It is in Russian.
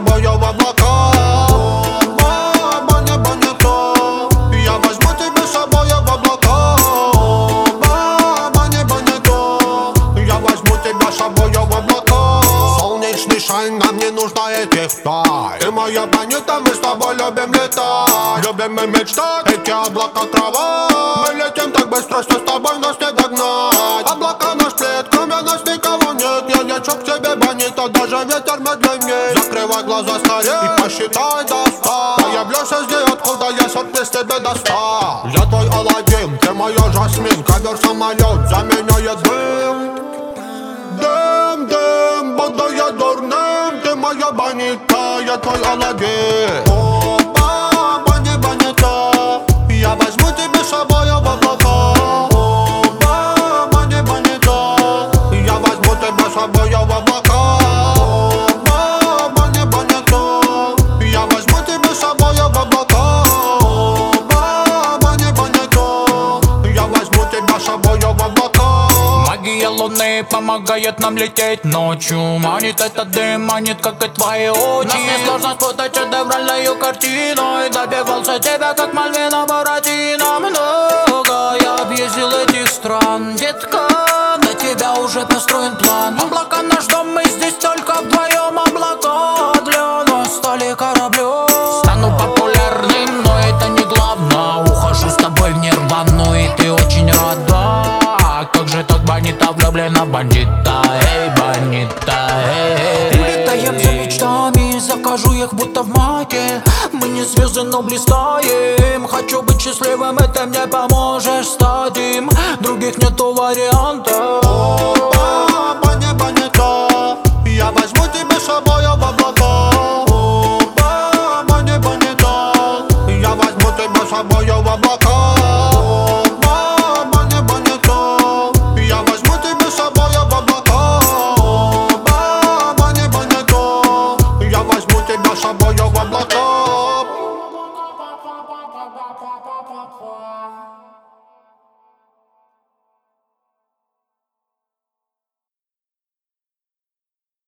собой в облака. Оба, небо не то. Я возьму тебя с собой в облака. Оба, небо не то. Я возьму тебя с собой в облака. Солнечный шайн, нам не нужно этих тай. Ты моя планета, мы с тобой любим летать. Любим мы мечтать, эти облака трава. Мы летим так быстро, что с тобой нас не догнать. Облака наш плед, кроме нас никого нет. Я лечу к тебе, бонито, даже ветер медленней. Закрывай глаза скорее и посчитай до 100. Появлюсь здесь, откуда я сюрприз тебе достал. Я твой Аладдин, ты моя Жасмин. Ковер-самолет заменяет дым. Дым, дым, буду я дурным. Ты моя бонито, я твой Аладдин. Оба, небо не то. Я возьму тебя с собой в облака. Оба, небо не то. Я возьму тебя с собой в облака. Оба, небо не то. Я возьму тебя с собой в облака. Оба, небо не то. Я возьму тебя с собой в облака. Магия луны помогает нам лететь ночью. Манит этот дым, манит, как и твои очи. Нас несложно спутать шедевральную картину. И добивался тебя, как Мальвина Буратино. Много я объездил этих стран, детка. На тебя уже построен план. Облака наш дом, мы здесь только вдвоем. Облака для нас стали кораблем. Стану популярным, но это не главное. Ухожу с тобой в нирвану, и ты очень рада. Как же так бонито влюблена бандита, эй, бонита, эй. Летаем за мечтами, закажу их будто в маке. Мы не звезды, но блистаем. Хочу быть счастливым, и ты мне поможешь стать им. Других нету вариантов.